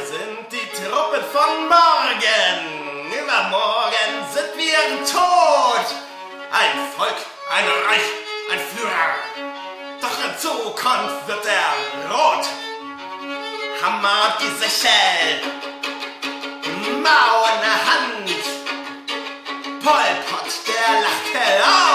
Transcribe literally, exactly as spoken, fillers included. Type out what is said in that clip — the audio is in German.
sind die Truppen von morgen. Übermorgen sind wir tot. Ein Volk, ein Reich, ein Führer. Doch in Zukunft wird er rot. Hammer und die Sichel, Mao in der Hand. Pol Pot, der lacht hell auf.